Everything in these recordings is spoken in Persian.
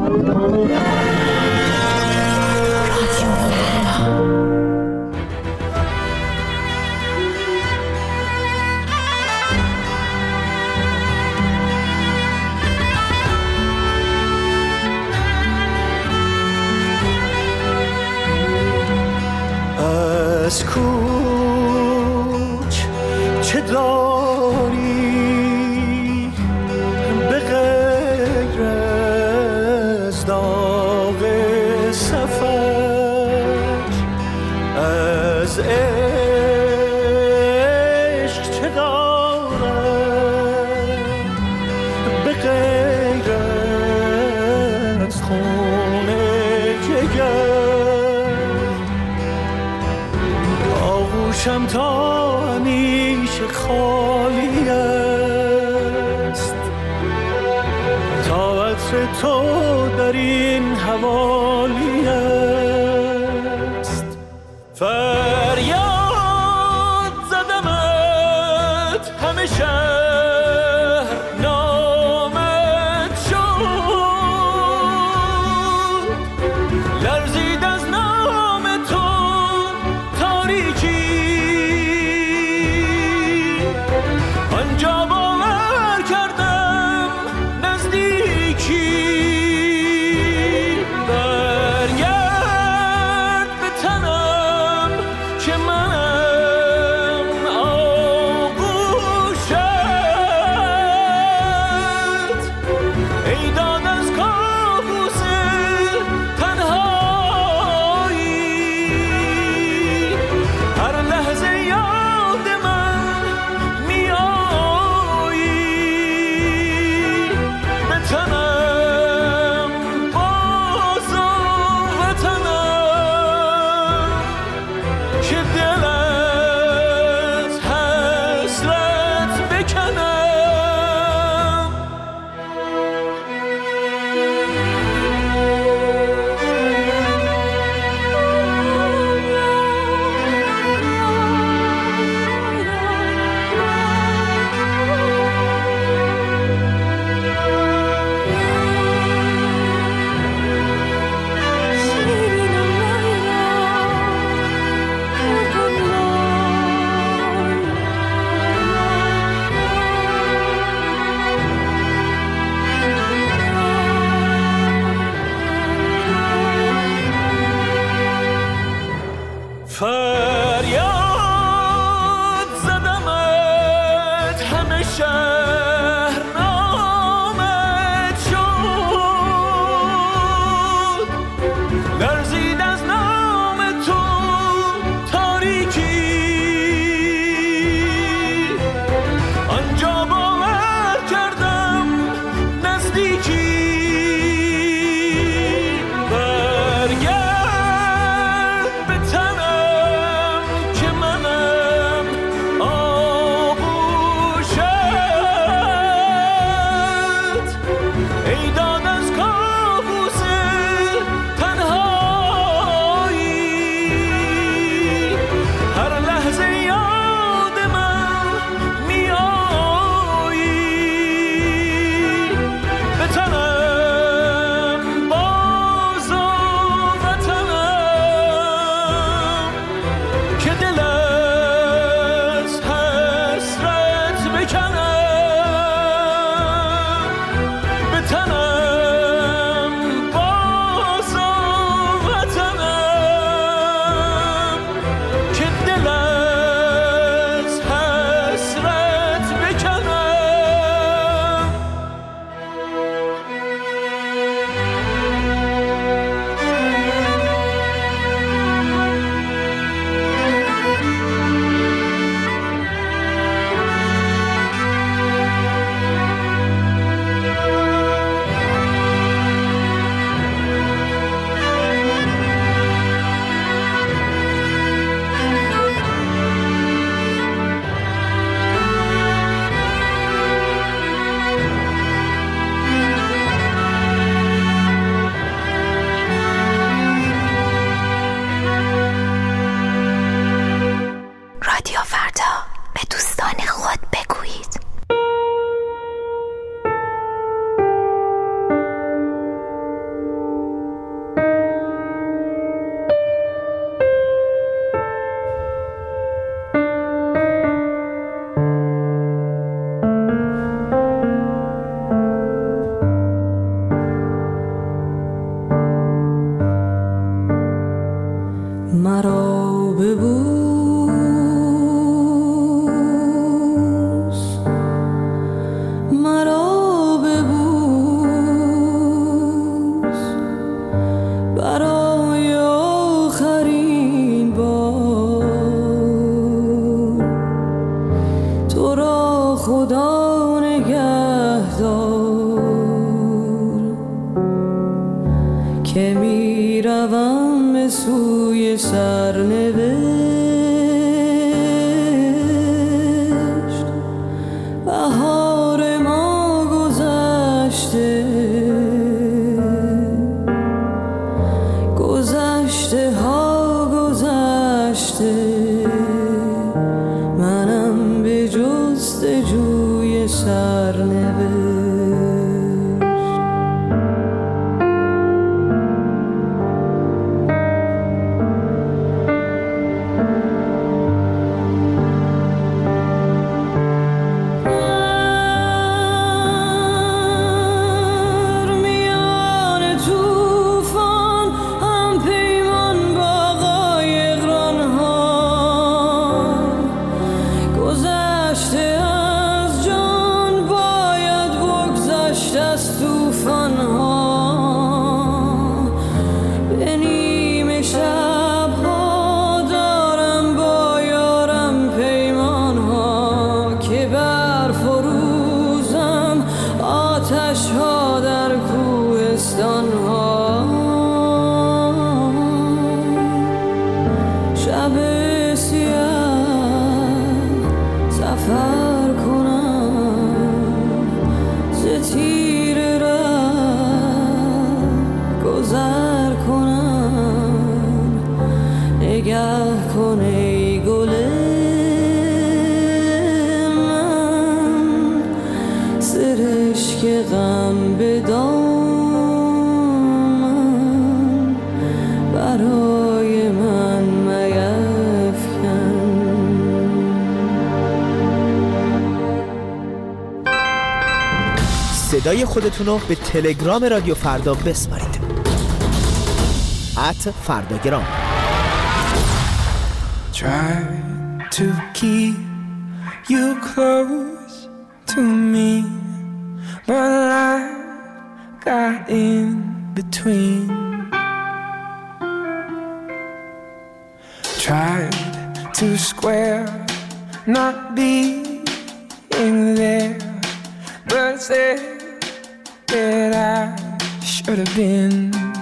از کوچ چه داری به غیر از داغ سفر؟ از عشق چه دارم به غیر از خون جگر؟ آغوشم تا همیشه خالی است، تا عطر تو در این حوالی است. فریاد زدمت همه شهر نامت شد، لرزید از نام تو تاریکی، آنجا باور کردم نزدیکی. برگرد به تنم که منم آغوشت، ای داد از کابوس تنهایی، هر لحظه یاد من میایی. به تنم باز و وطنم که دل از حسرت بکنم. فریاد زدمت همه شهر نامت شد، لرزید از نام تو تاریکی، آنجا باور کردم نزدیکی. برگرد به تنم که منم آغوشت، ای داد از کابوس تنهایی، هر لحظه یاد من میایی. به تنم که می روم به سوی سرنوشت. بهار ما گذشته، گذشته ها گذشته، منم به جستجوی سرنوشت. صدای خودتونو به تلگرام رادیو فردا بسپارید. @فرداگرام. Try to keep you close to me, but I got in between. Tried to square not being there, but said that I should have been.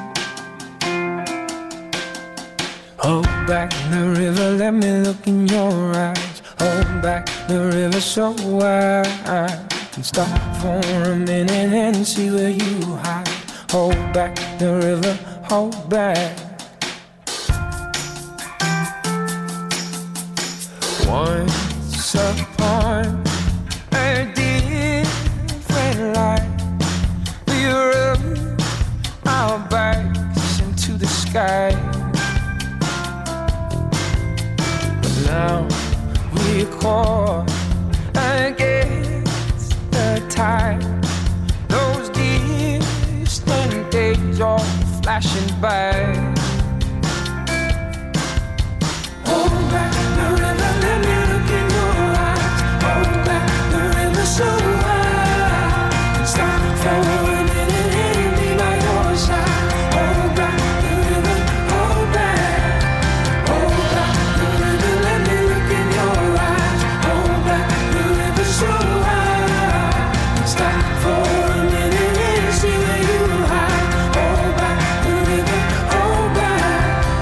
Hold back the river, let me look in your eyes. Hold back the river so I can stop for a minute and see where you hide. Hold back the river, hold back. Once upon a different life, we rode our bikes into the sky. But now we're caught against the tide. Those distant days are flashing by. Hold back the river, let me look in your eyes. Hold back the river so I stop for a minute and be by your side. Hold back the river, hold back. Hold back the river, let me look in your eyes. Hold back the river so I stop for a minute and see where you hide. Hold back the river, hold back.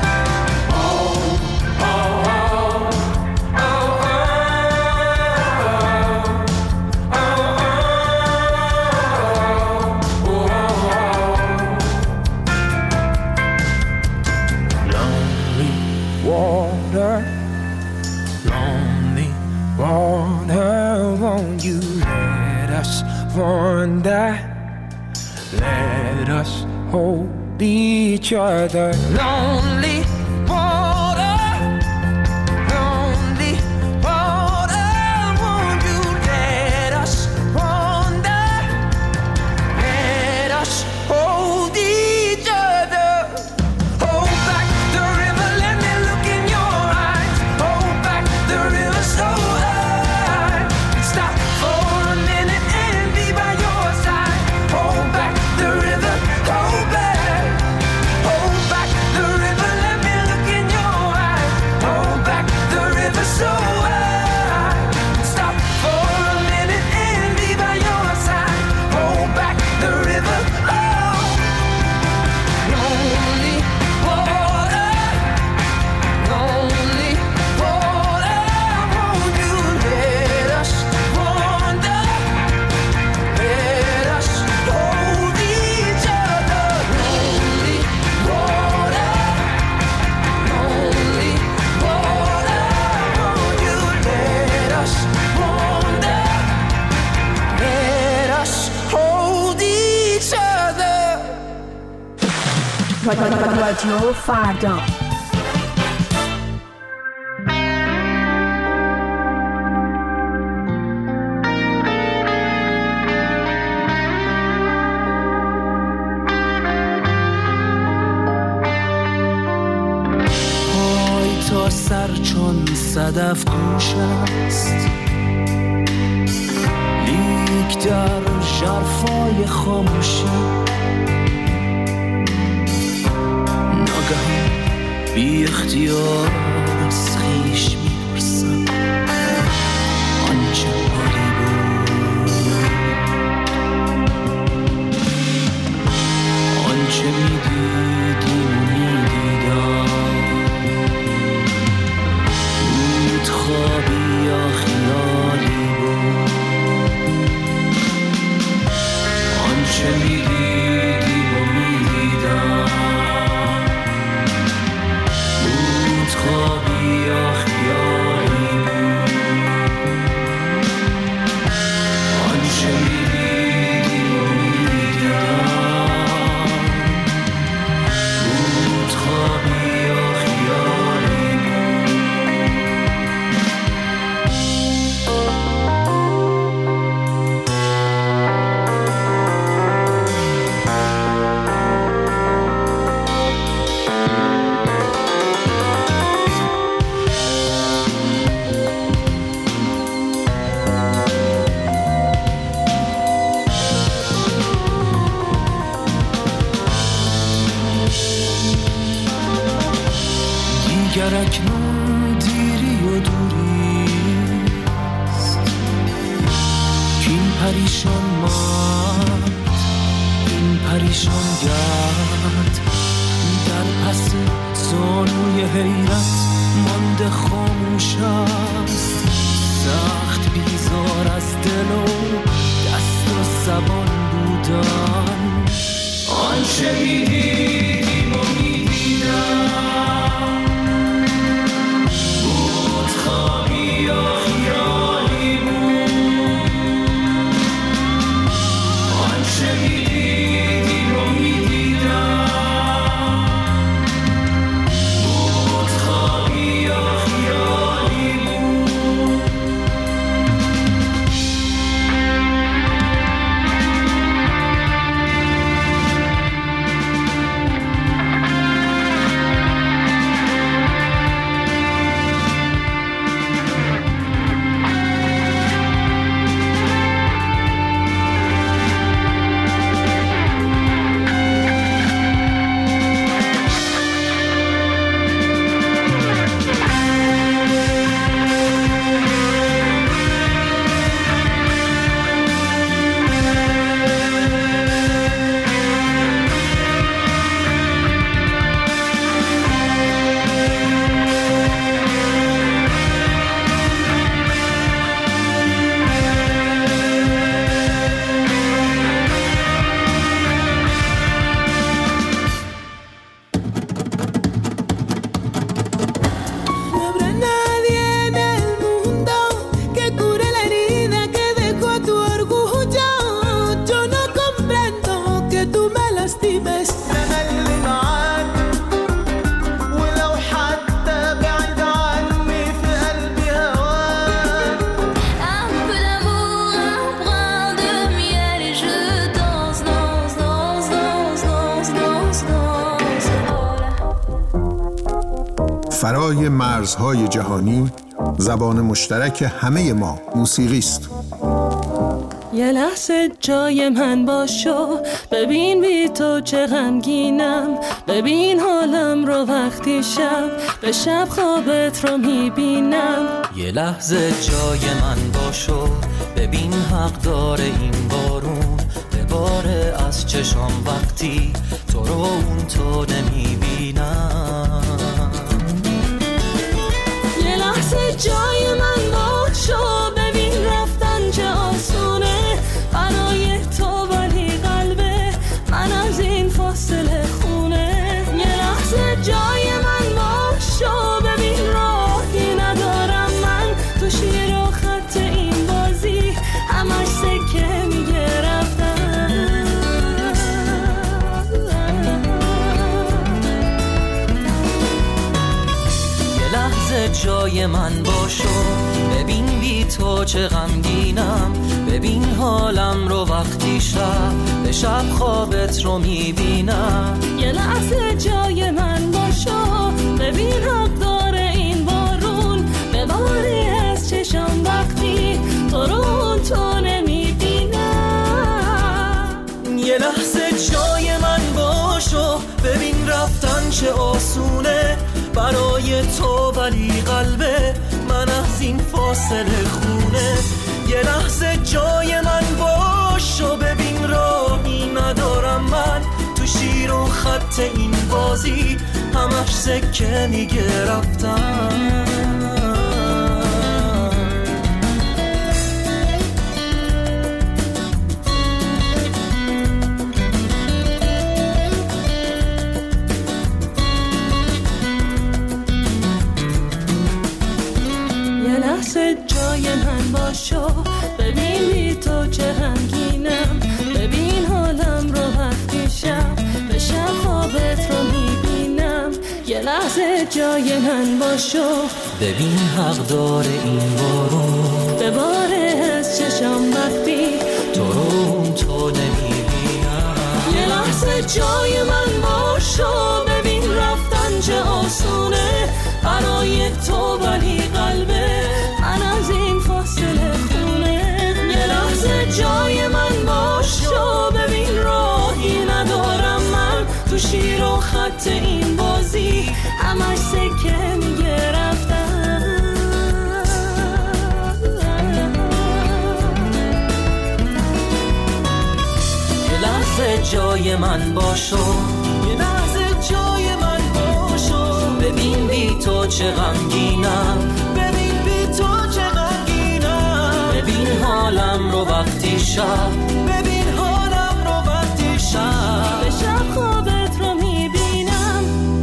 Lonely water, won't you let us wander? Let us hold each other. Lonely water, lonely water, won't you let us wander? Let us hold each other. Hold back the river, let me look in your eyes. Hold back the river so high. Stop for a minute and be by your side. Hold back the river, hold back. Hold back the river, let رادیو فردا. پای تا سر چون صدف گوش است، لیک در ژرفای خاموشی ناگهان بی اختیار از خویش می‌پرسم آنچه حالی بود، آنچه می‌دیدیم و می‌دیدم بود خوابی یا خیالی بود، آنچه می‌دیدیم و می‌دیدم خوابی یا خیالی بود، آنچه می‌دیدی و می‌دیدم بود خوابی یا خیالی بود. دیگر اکنون دیری و دوریست کین پریشان مرد، این پریشان گرد در پس زانوی حیرت مانده خاموش است، سخت بیزار از دل و دست و زبان بودن، آنچه می‌دیدیم و می‌دیدم خوابی یا خیالی بود، آنچه می‌دیدیم و می‌دیدم بود خوابی یا خیالی بود. فرای مرزهای جهانی زبان مشترک همه ما موسیقی است. یه لحظه جای من باشو، ببین بی تو چه غمگینم، ببین حالم رو وقتی شب به شب خوابت رو میبینم. یه لحظه جای من باشو، ببین حق داره این بارون بباره از چشام وقتی تو رو اون تو نمیبینم. یه لحظه جای من باشو، ببین رفتن چه آسونه برای تو، ولی قلبه من از این فاصله خونه. یه لحظه جای من باشو، ببین راهی ندارم من تو شیر و خط این بازی، همش سکه میگه رفتن. جای من باشو، ببین بی تو چه غمگینم، ببین حالم رو وقتی شب به شب خوابت رو میبینم. یه لحظه جای من باشو، ببین حق داره این بارون بباری از چشم وقتی تو رو تو نمیبینم. یه لحظه جای من باشو، ببین رفتن چه آسونه برای تو، ولی قلبه من از این فاصله خونه. یه لحظه جای من باشو، ببین راهی ندارم من تو شیر و خط این بازی، همش سکه میگه رفتم. جای من باشو، ببین بی تو چه غمگینم، ببین حالم رو وقتی شب به شب خوابت رو میبینم. یه لحظه جای من باشو، ببین حق داره این بارون بباره از چشم وقتی تو رو تو نمیبینم. یه لحظه جای من باشو، ببین رفتن چه آسونه برای تو، ولی قلبه من از این فاصله خونه. یه لحظه جای من باشو، ببین راهی ندارم من تو شیر و خط این بازی، همش سکه میگه رفتم. یه لحظه جای من باشو، یه لحظه جای من باشو، ببین بی تو چه غمگینم، ببین بی تو چه غمگینم، ببین حالم رو وقتی شب، ببین حالم رو وقتی شب به شب خوابت رو میبینم.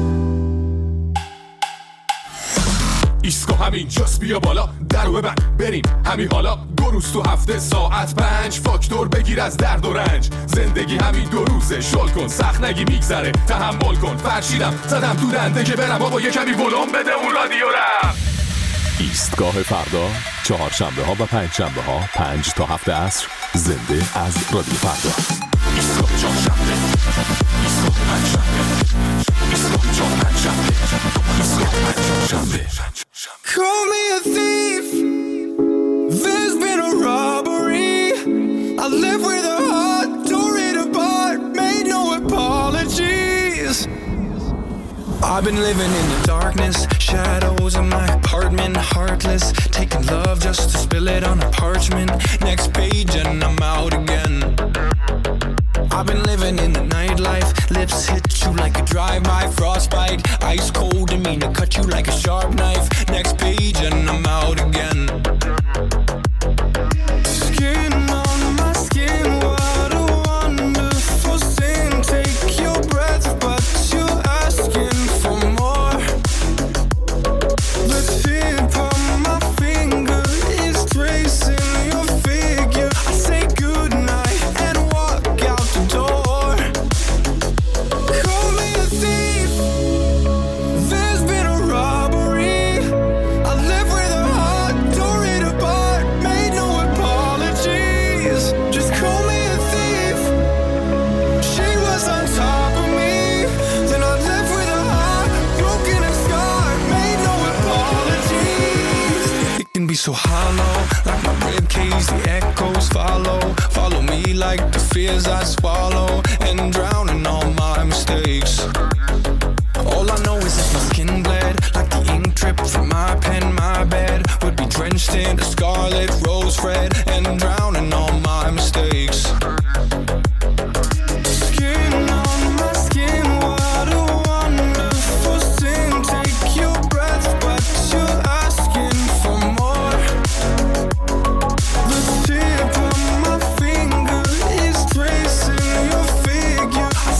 ایسکو همین جاست، بیا بالا درو ببند بریم همین حالا. 2 روز تو هفته ساعت 5 فاکتور بگیر از درد و رنج. زندگی همین 2 روزه، شل کن سخت نگی میگذره، تحمل کن. فرشیدم زدم تو دنده که برم بابا یه کمی ولوم بده اون رادیو رم. ایستگاه فردا، 4 شنبه ها و 5 شنبه ها 5 تا 7 عصر، زنده از رادیو فردا. ایستگاه 4 شنبه، ایستگاه 5 شنبه، ایستگاه 4 5 شنبه، ایستگاه 5 شنبه. Call me a thief. There's been a robbery. I live with a heart, tore it apart, made no apologies. I've been living in the darkness, shadows in my apartment, heartless, taking love just to spill it on a parchment. Next page and I'm out again. I've been living in the nightlife, lips hit you like a drive-by, frostbite, ice cold and mean to cut you like a sharp knife. Next page and I'm out again. Skin on my skin, what a wonderful sin. Take your breath, but you're asking for more. The tip of my finger is tracing your figure. I say goodnight and walk out the door. Call me a thief. There's been a robbery. I live with a heart, tore it apart, made no apologies. Just call me a thief. She was on top of me. Then I live with a heart, broken and scarred, made no apologies. It can be so hollow, like my ribcage, the echoes follow me like the fears I swallow, and drown in all my mistakes. All I know is if my skin bled, like the ink dripped from my pen, my bed would be drenched in a scarlet rose red, and drown in all my mistakes. Skin on my skin, what a wonderful sin. Take your breath, but you're asking for more. The tip of my finger is tracing your figure. I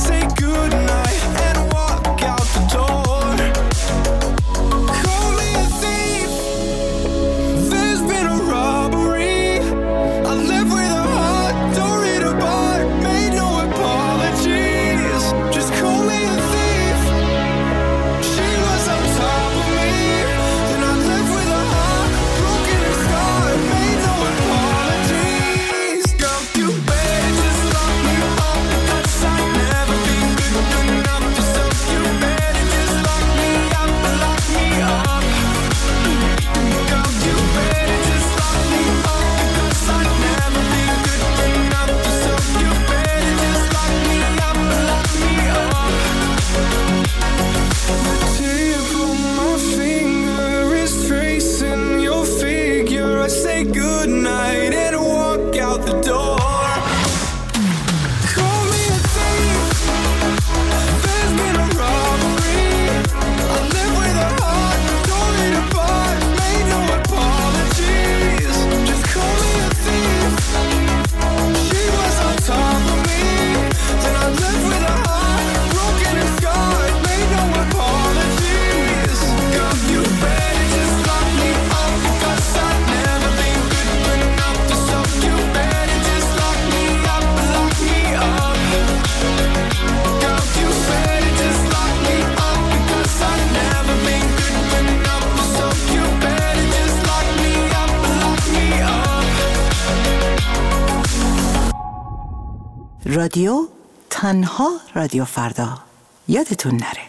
رادیو، تنها رادیو فردا. یادتون نره.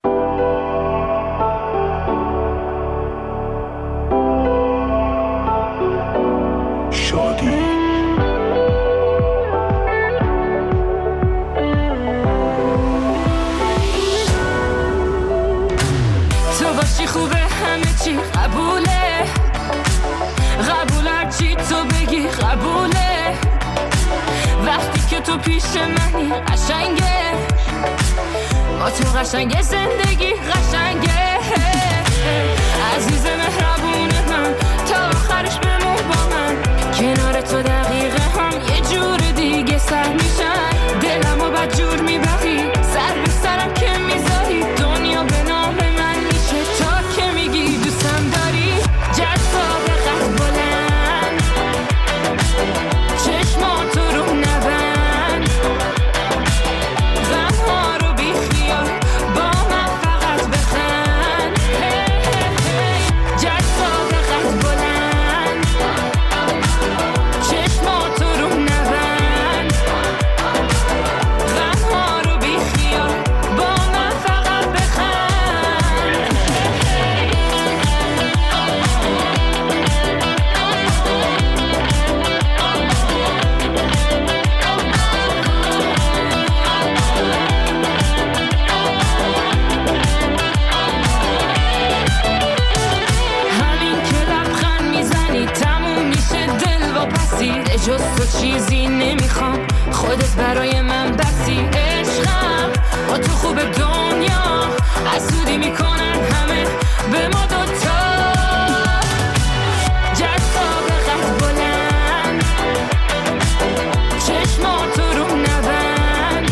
شادی تو باشی خوبه، همه چی قبوله، قبول هرچی تو بگی قبوله، وقتی که تو پیش منی قشنگه، با تو قشنگه، زندگی قشنگه، عزیز مهربون من، تا آخرش بمون با من، کنار تو دقیقه هم یه جور دیگه سر میشن، دلمو بدجور میبری، سر به سرم که میذاری، دنیا به نام من میشه تا که میگی دوستم داری، جذاب قد بلند، چشماتو رو نبند، غمها رو بی خیال، با من فقط بخند، جذاب قد بلند، چشماتو رو نبند، غمها رو بی خیال، با من فقط بخند. همین که لبخند میزنی تموم میشه دل واپسی، جز تو چیزی نمیخوام، خودت برای من بسی، عشقم با تو خوب دنیا، حسودی میکنن همه به ما دوتا، جذاب قد بلند، چشماتو رو نبند،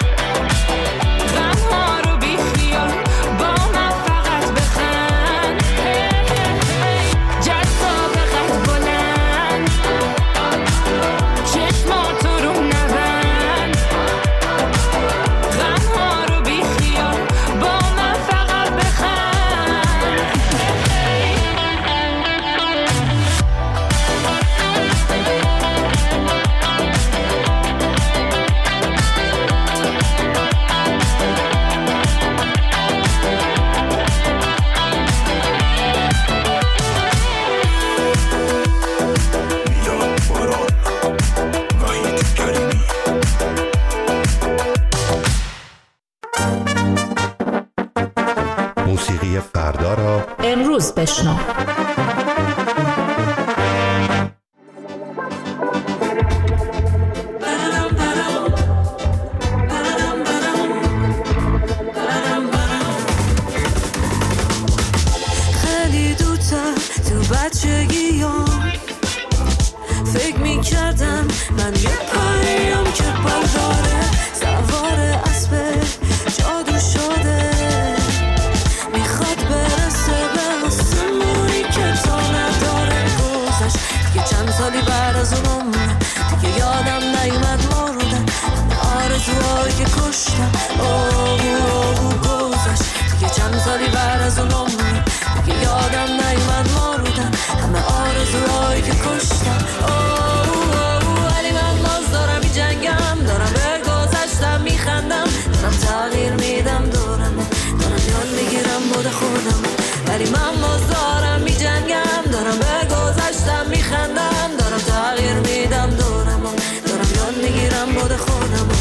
غمها رو بی خیال، با من فقط بخند، جذاب قد بلند، چشماتو رو نبند، غمها رو بی خیال، با من فقط بخند. میلاد باران، وحید کریمی. موسیقی فردا را امروز بشنو. خیلی دوتا تو بچگیام فکر میکردم من یه پریم که برداره، سوار اسب جادو شده، میخواد برسه به آسمونی که تا نداره، گذشت دیگه چند سالی بعد از اون عمره، دیگه یادم نیومد مردم آرزوهایی که کشتم، گذشت دیگه چند سالی بعد از اون عمره، دیگه یادم نیومد مردم همه آرزوهایی که کشتم، ولی من باز دارم می جنگم، دارم به گذشتم میخندم، دارم تغییر میدم دارم یاد میگیرم بود خودم، ولی من باز دارم می جنگم، دارم به گذشتم میخندم، دارم تغییر میدم دارم یاد میگیرم بود خودم.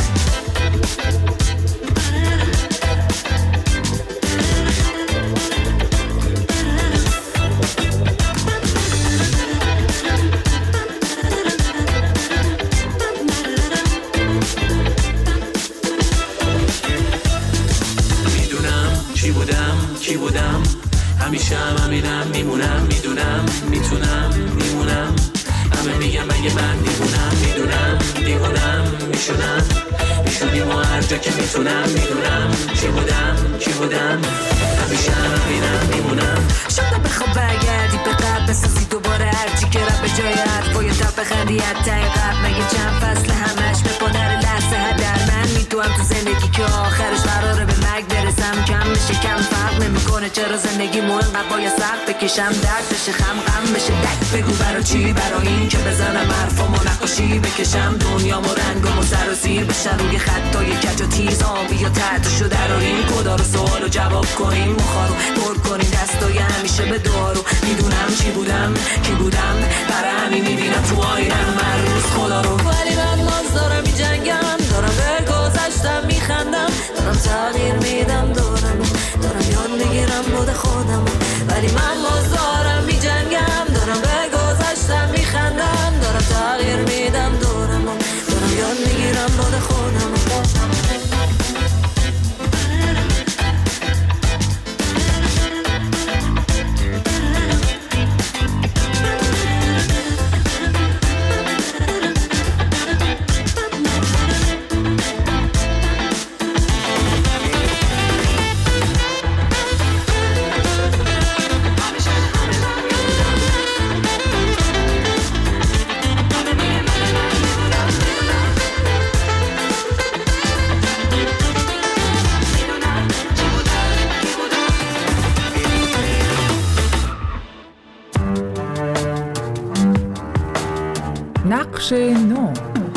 کی بودم همیشه همینم میمونم، میدونم میتونم میمونم، همه میگم مگه من دیوونم، میدونم دیوونم میشدیم و هر جا که میتونم، میدونم کی بودم همیشه همینم میمونم. شاید بخواب برگردی به قبل بسازی دوباره، هرچی که رب به جای حرف باید تا بخندی، حتی قبل مگه چند فصل همش به پادر لحظه هدر من میدونم تو هم تو زندگی که آخرش قراره به مرگ برسم. کم میشه کم فرق نمیکنه چرا زندگی مو انقدر باید سخت بکشم. درد بشه خم غم بشه دک بگو برا چی، برا این که بزنم حرفامو نقاشی بکشم. دنیامو رنگامو سر و زیر بشن روی خطای کج و تیز آبی یا تحتشو دراریم. خدا رو سوالو جواب کنیم مخارو پر کنیم دستای همیشه به دارو. میدونم چی بودم کی بودم برای همین میبینم تو آینم هر روز خدا رو. ولی من باز دارم میجنگم، دارم به گذشتم میخندم، دارم تغییر میدم، دارم یاد میگیرم بود خودم. ولی من باز دارم میجنگم، دارم به گذشتم میخندم، دارم تغییر میدم، دارم یاد میگیرم بود خودم. نقش نو.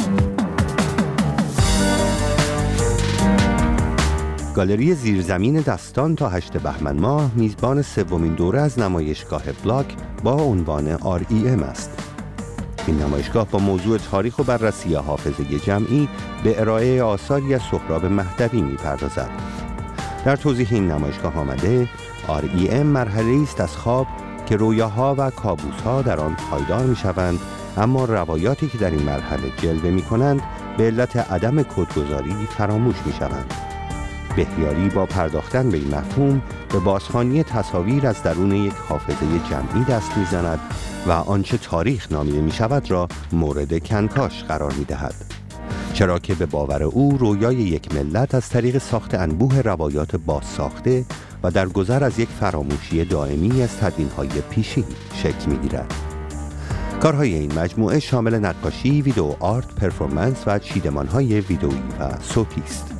گالری زیرزمین دستان تا 8 بهمن ماه میزبان سومین دوره از نمایشگاه بلاک با عنوان REM است. این نمایشگاه با موضوع تاریخ و بررسی حافظه جمعی به ارائه آثاری از سهراب مهدوی می‌پردازد. در توضیح این نمایشگاه آمده REM مرحله‌ای است از خواب که رویاها و کابوس‌ها در آن پایدار می‌شوند، اما روایاتی که در این مرحله جلوه می‌کنند به علت عدم کدگذاری فراموش می‌شوند. بهیاری با پرداختن به این مفهوم به بازخوانی تصاویر از درون یک حافظه جمعی دست می‌زند و آنچه تاریخ نامیده می‌شود را مورد کنکاش قرار می‌دهد. چرا که به باور او رویای یک ملت از طریق ساخت انبوه روایات بازساخته و در گذر از یک فراموشی دائمی از تدوین‌های پیشین شکل می‌گیرد. کارهای این مجموعه شامل نقاشی، ویدئو آرت، پرفورمنس و چیدمان‌های ویدئویی و صوتی است.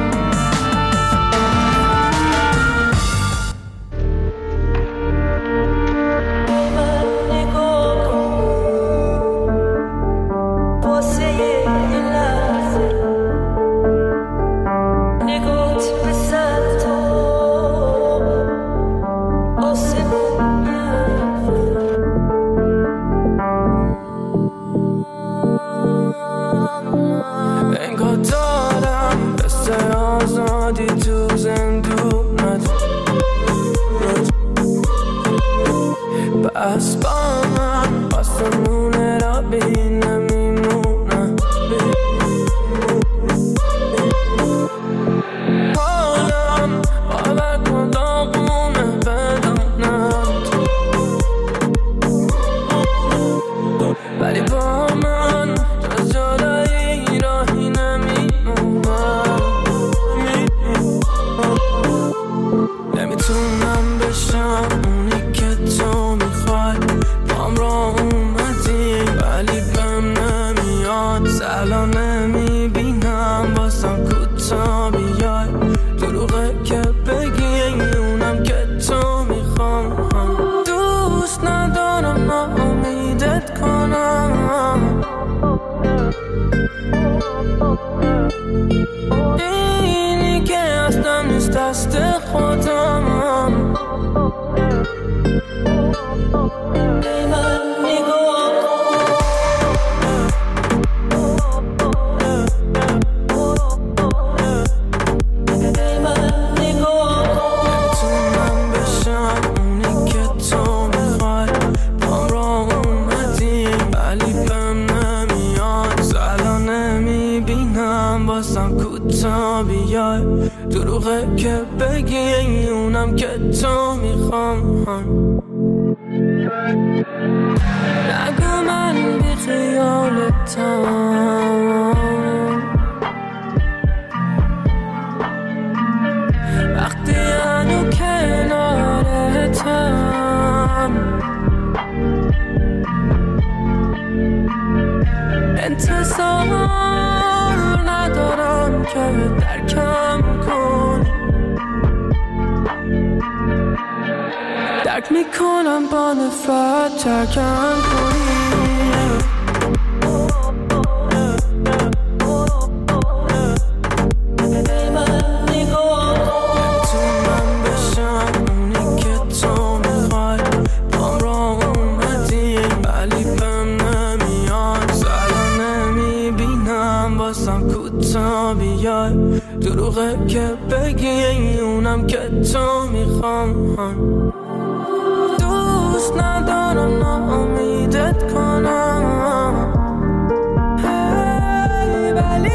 دروغه که بگی اونم که تو میخوام. نگو من بی خیالتم، وقتی هنو کنارتم. انتظار ندارم که درکم کنی، درک میکنم با نفرت ترکم کنی. دروغه که بگی اونم که تو میخوام، دوست ندارم ناامیدت کنم، ولی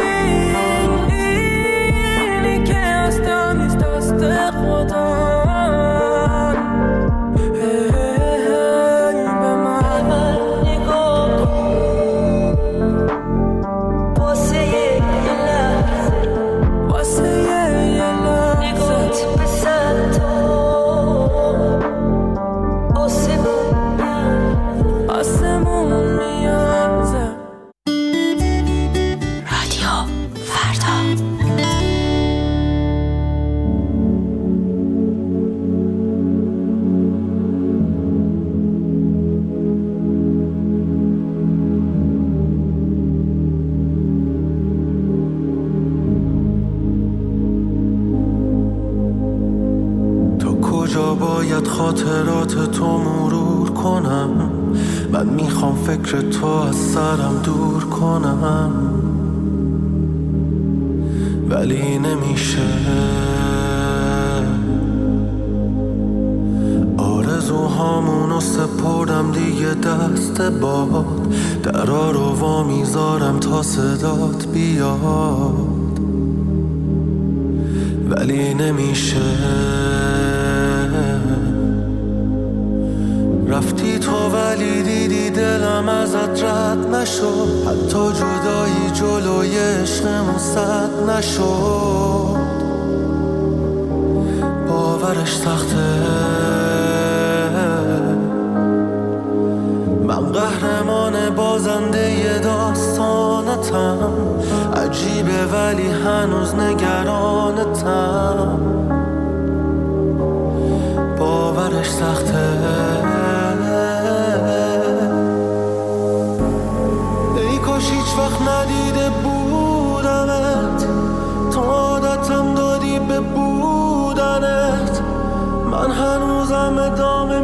اینی که هستم نیست دست خدا. خاطرات تو مرور کنم، من میخوام فکر تو از سرم دور کنم، ولی نمیشه. آرزوهامونو سپردم دیگه دست باد، درا رو وا میذارم تا صدات بیاد، ولی نمیشه. رفتی تو ولی دیدی دلم ازت رد نشد، حتی جدایی جلوی عشقمون سد نشد. باورش سخته، من قهرمان بازنده ی داستانتم، عجیبه ولی هنوز نگرانتم. باورش سخته، ای کاش هیچ وقت ندیده بودمت، تو عادتم دادی به بودنت، من هنوزم ادامه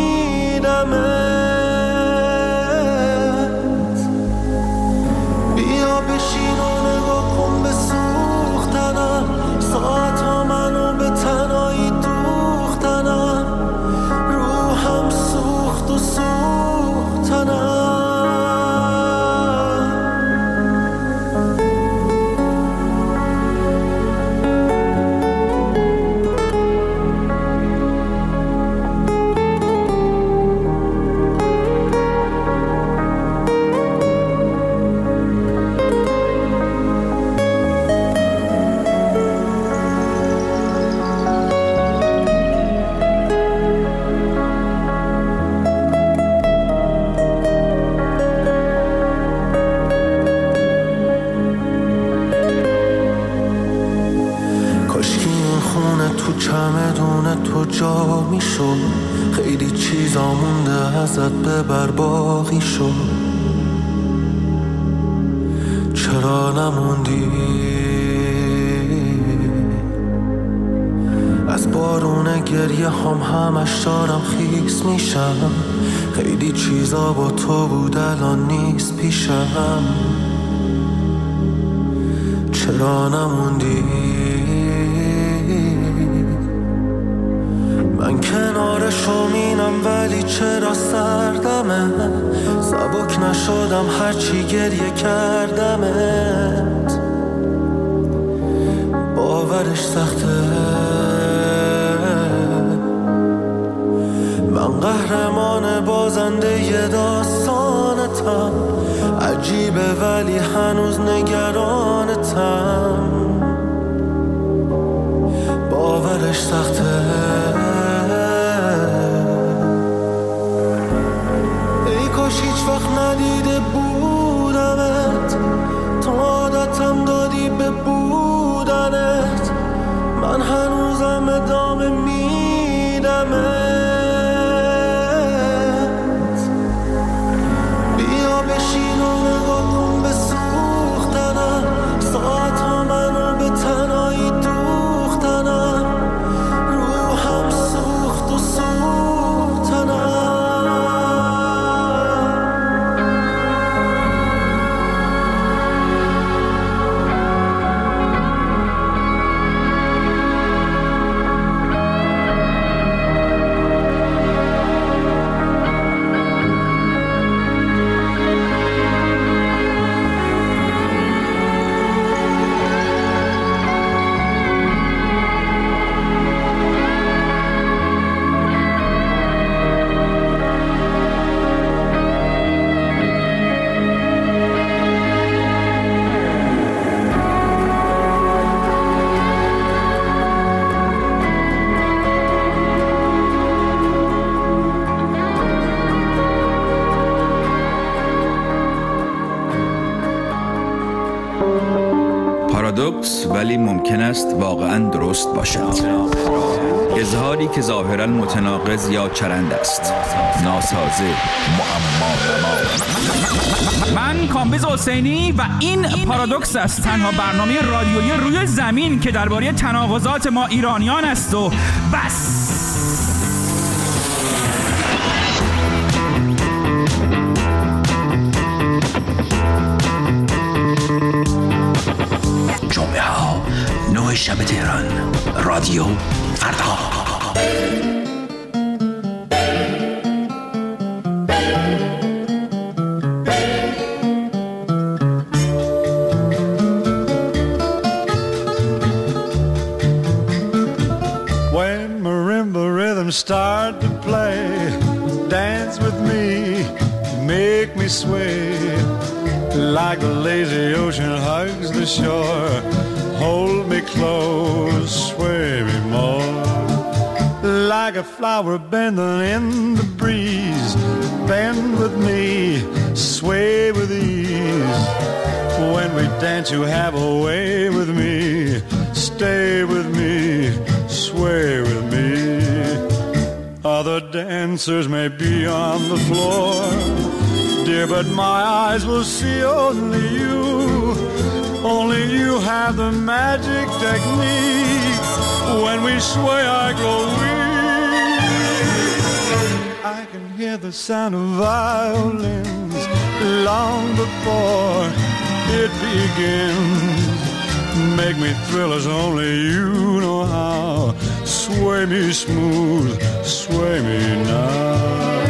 میدمت. بیا بشین و نگاه کن به سوختنم، ساعت ها منو به تنهایی دوختنم، روحم سوخت و سوختنم. چمدون تو جا میشد، خیلی چیزا مونده ازت ببر باقی شد. چرا نموندی؟ از بارون گریه همش دارم خیس میشم، خیلی چیزا با تو بود الان نیست پیشم. چرا نموندی؟ من کنار شومینم ولی چرا سردمه، سبک نشدم هرچی گریه کردمت. باورش سخته، من قهرمان بازنده ی داستانتم، عجیبه ولی هنوز نگرانتم. باورش سخته، ای کاش هیچ وقت ندیده بودمت، تو عادتم دادی به پارادوکس ولی ممکن است واقعا درست باشد. اظهاری که ظاهرا متناقض یا چرند است، ناسازه، معما. من کامبیز حسینی و این پارادوکس است، تنها برنامه رادیویی روی زمین که درباره تناقضات ما ایرانیان است و بس. جمعه ها 9 شب تهران، رادیو فردا. When marimba rhythms start to play, dance with me, make me sway. Like the lazy ocean hugs the shore, hold me close, sway me more. Like a flower bending in the breeze, bend with me, sway with ease. When we dance you have a way with me, stay with me, sway with me. Other dancers may be on the floor, dear, but my eyes will see only you. Only you have the magic technique. When we sway I grow weak. I can hear the sound of violins long before it begins. Make me thrill as only you know how. Sway me smooth, sway me now.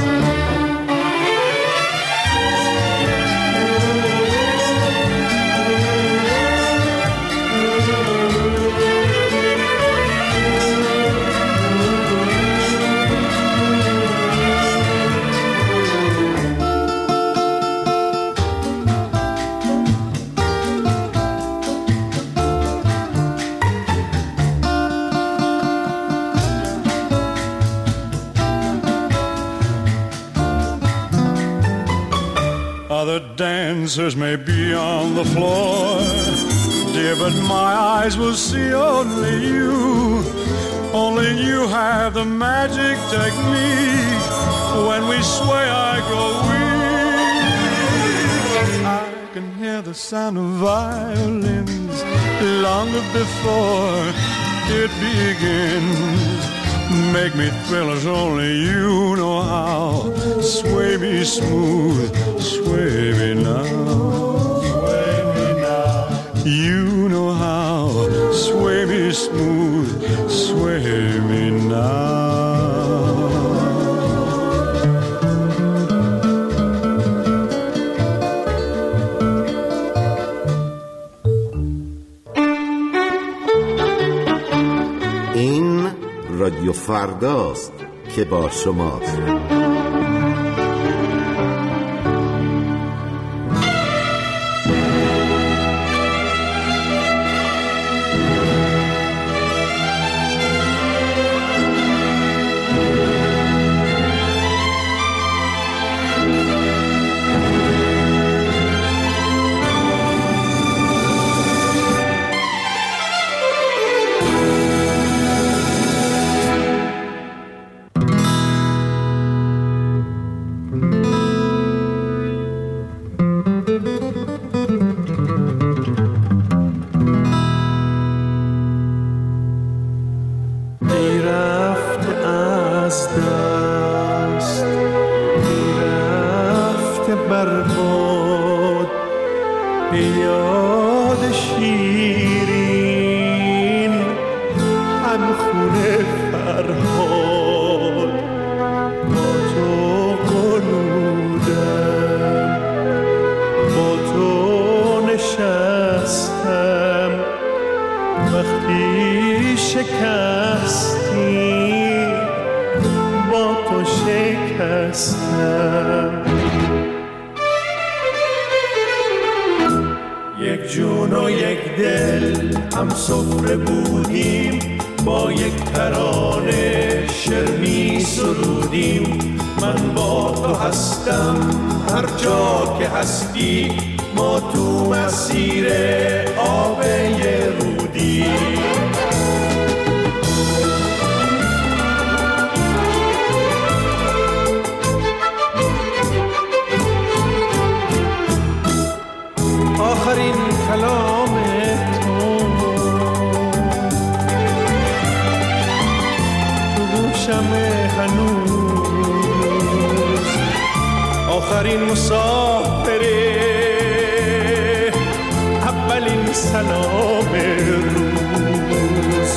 Other dancers may be on the floor, dear, but my eyes will see only you. Only you have the magic technique. When we sway I go weak. I can hear the sound of violins long before it begins. Make me thrill as only you know how. Sway me smooth, sway me now. Sway me now. You know how. Sway me smooth, sway me now. این رادیو فرداست که با شماست. یک جون و یک دل هم سفره بودیم، با یک ترانه شعر می سرودیم. من با تو هستم هر جا که هستی، ما تو مسیر آب یه رودی. آخرین کلام تو گوشم هنوز، آخرین مسافره، اولین سلام روز،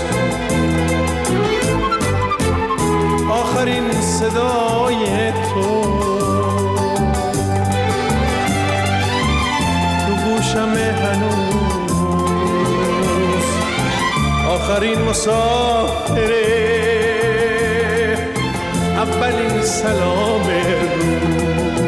آخرین صدای تو گوشم هنوز، آخرین مسافره، اولین سلام روز.